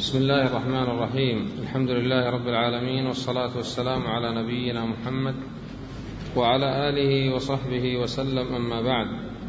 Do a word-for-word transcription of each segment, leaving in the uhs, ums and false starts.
بسم الله الرحمن الرحيم. الحمد لله رب العالمين، والصلاة والسلام على نبينا محمد وعلى آله وصحبه وسلم، أما بعد.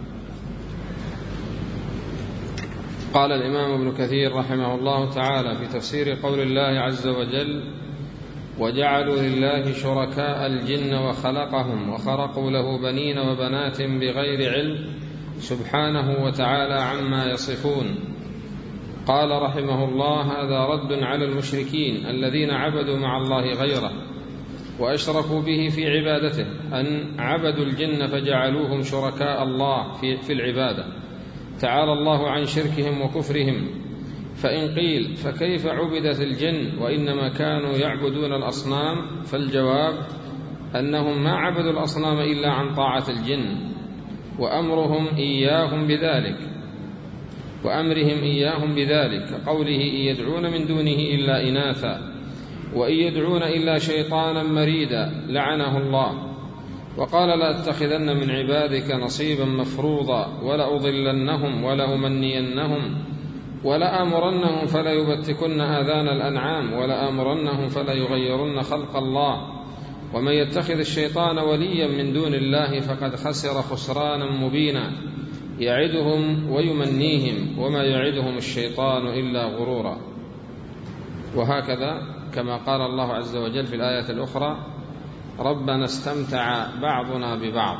قال الإمام ابن كثير رحمه الله تعالى في تفسير قول الله عز وجل: وجعلوا لله شركاء الجن وخلقهم وخرقوا له بنين وبنات بغير علم سبحانه وتعالى عما يصفون. قال رحمه الله: هذا رد على المشركين الذين عبدوا مع الله غيره وأشركوا به في عبادته، أن عبدوا الجن فجعلوهم شركاء الله في العبادة، تعالى الله عن شركهم وكفرهم. فإن قيل: فكيف عبدت الجن وإنما كانوا يعبدون الأصنام؟ فالجواب أنهم ما عبدوا الأصنام إلا عن طاعة الجن وأمرهم إياهم بذلك وأمرهم إياهم بذلك كقوله: إن يدعون من دونه إلا إناثا وإن يدعون إلا شيطانا مريدا لعنه الله. وقال: لأتخذن من عبادك نصيبا مفروضا ولأضلنهم ولأمنينهم ولآمرنهم فليبتكن آذان الأنعام ولآمرنهم فليغيرن خلق الله. ومن يتخذ الشيطان وليا من دون الله فقد خسر خسرانا مبينا، يعدهم ويمنيهم وما يعدهم الشيطان إلا غرورا. وهكذا كما قال الله عز وجل في الآية الأخرى: ربنا استمتع بعضنا ببعض.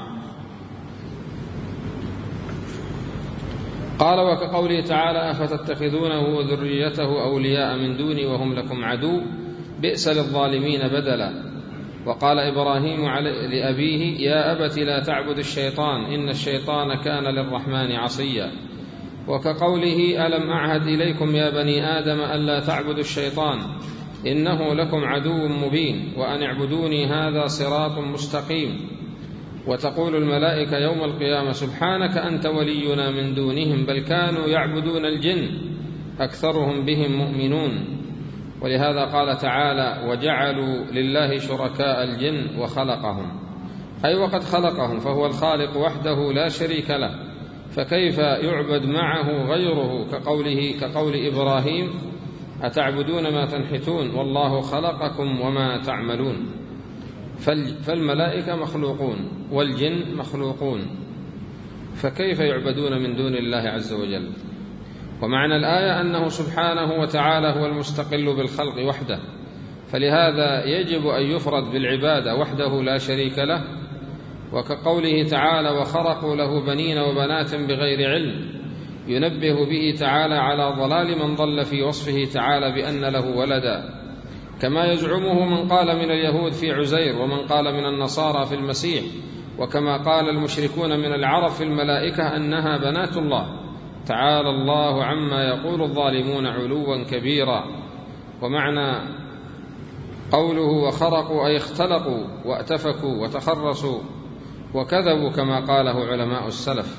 قال: وكقوله تعالى: أفتتخذونه وذريته أولياء من دوني وهم لكم عدو بئس للظالمين بدلا. وقال إبراهيم لأبيه: يا أبت لا تعبد الشيطان إن الشيطان كان للرحمن عصيا. وكقوله: ألم أعهد إليكم يا بني آدم ألا تعبدوا الشيطان إنه لكم عدو مبين وأن اعبدوني هذا صراط مستقيم. وتقول الملائكة يوم القيامة: سبحانك أنت ولينا من دونهم بل كانوا يعبدون الجن أكثرهم بهم مؤمنون. ولهذا قال تعالى: وجعلوا لله شركاء الجن وخلقهم، أي وقد خلقهم، فهو الخالق وحده لا شريك له، فكيف يعبد معه غيره؟ كقوله كقول إبراهيم: أتعبدون ما تنحتون والله خلقكم وما تعملون. فالملائكة مخلوقون والجن مخلوقون، فكيف يعبدون من دون الله عز وجل؟ ومعنى الآية أنه سبحانه وتعالى هو المستقل بالخلق وحده، فلهذا يجب أن يفرد بالعبادة وحده لا شريك له. وكقوله تعالى: وخرقوا له بنين وبنات بغير علم، ينبه به تعالى على ضلال من ضل في وصفه تعالى بأن له ولدا، كما يزعمه من قال من اليهود في عزير ومن قال من النصارى في المسيح، وكما قال المشركون من العرب في الملائكة أنها بنات الله، تعالى الله عما يقول الظالمون علوا كبيرا. ومعنى قوله وخرقوا أي اختلقوا واتفكوا وتخرصوا وكذبوا كما قاله علماء السلف.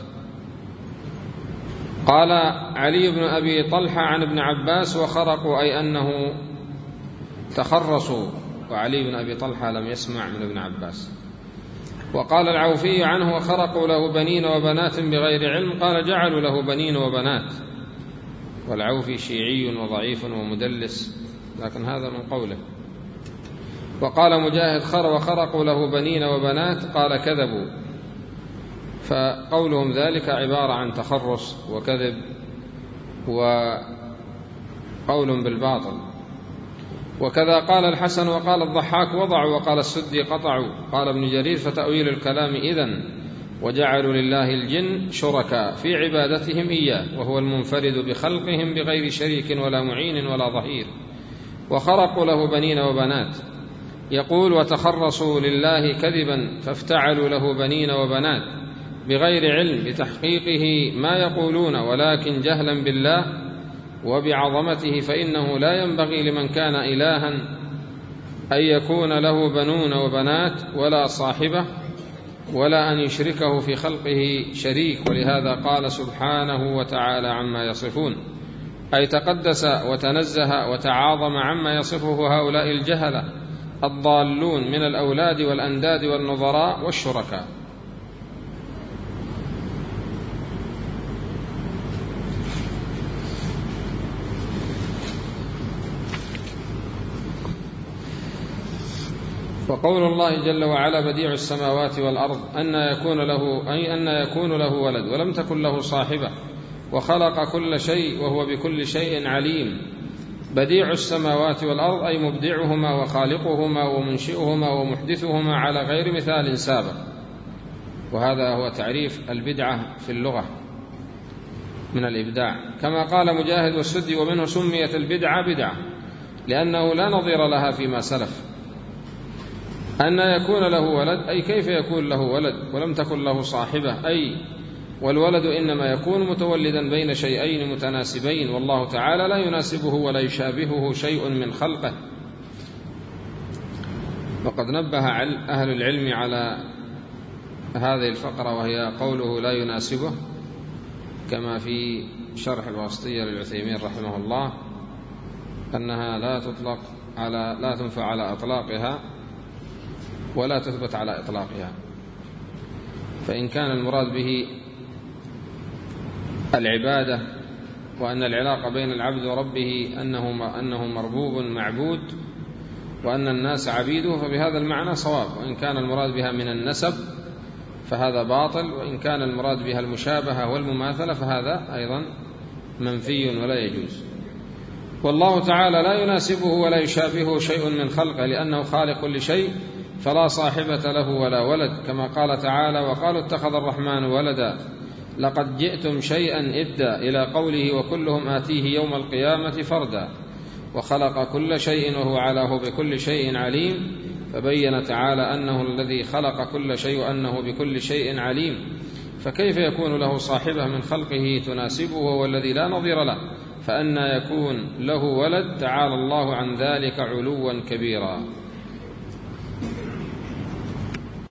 قال علي بن أبي طلحة عن ابن عباس: وخرقوا أي أنه تخرصوا. وعلي بن أبي طلحة لم يسمع من ابن عباس. وقال العوفي عنه: وخرقوا له بنين وبنات بغير علم، قال: جعلوا له بنين وبنات. والعوفي شيعي وضعيف ومدلس، لكن هذا من قوله. وقال مجاهد: خر وخرقوا له بنين وبنات، قال: كذبوا. فقولهم ذلك عبارة عن تخرص وكذب وقول بالباطل. وكذا قال الحسن وقال الضحاك: وضعوا، وقال السدي: قطعوا. قال ابن جرير: فتأويل الكلام إذن وجعلوا لله الجن شركاء في عبادتهم إياه، وهو المنفرد بخلقهم بغير شريك ولا معين ولا ظهير. وخرقوا له بنين وبنات. يقول: وتخرصوا لله كذبا فافتعلوا له بنين وبنات بغير علم بتحقيقه ما يقولون، ولكن جهلا بالله وبعظمته، فإنه لا ينبغي لمن كان إلها أن يكون له بنون وبنات ولا صاحبة، ولا أن يشركه في خلقه شريك. ولهذا قال سبحانه وتعالى عما يصفون، أي تقدس وتنزه وتعاظم عما يصفه هؤلاء الجهلة الضالون من الأولاد والأنداد والنظراء والشركاء. وقول الله جل وعلا بديع السماوات والأرض أن يكون له أي أن يكون له ولد ولم تكن له صاحبة وخلق كل شيء وهو بكل شيء عليم. بديع السماوات والأرض أي مبدعهما وخالقهما ومنشئهما ومحدثهما على غير مثال سابق. وهذا هو تعريف البدعة في اللغة من الإبداع، كما قال مجاهد والسدي ومنه سميت البدعة بدعة لأنه لا نظير لها فيما سلف. أن يكون له ولد أي كيف يكون له ولد ولم تكن له صاحبة، أي والولد إنما يكون متولدا بين شيئين متناسبين، والله تعالى لا يناسبه ولا يشابهه شيء من خلقه. وقد نبه أهل العلم على هذه الفقرة وهي قوله لا يناسبه، كما في شرح الواسطية للعثيمين رحمه الله أنها لا تطلق على لا تنفع على إطلاقها ولا تثبت على إطلاقها. فإن كان المراد به العبادة وأن العلاقة بين العبد وربه أنه أنه مربوب معبود وأن الناس عبيده فبهذا المعنى صواب، وإن كان المراد بها من النسب فهذا باطل، وإن كان المراد بها المشابهة والمماثلة فهذا أيضا منفي ولا يجوز. والله تعالى لا يناسبه ولا يشابهه شيء من خلقه لأنه خالق لشيء فلا صاحبة له ولا ولد، كما قال تعالى وقالوا اتخذ الرحمن ولدا لقد جئتم شيئا إدا إلى قوله وكلهم آتيه يوم القيامة فردا. وخلق كل شيء وهو علاه بكل شيء عليم، فبين تعالى أنه الذي خلق كل شيء وأنه بكل شيء عليم، فكيف يكون له صاحبة من خلقه تناسبه وهو الذي لا نظير له؟ فأنى يكون له ولد؟ تعالى الله عن ذلك علوا كبيرا.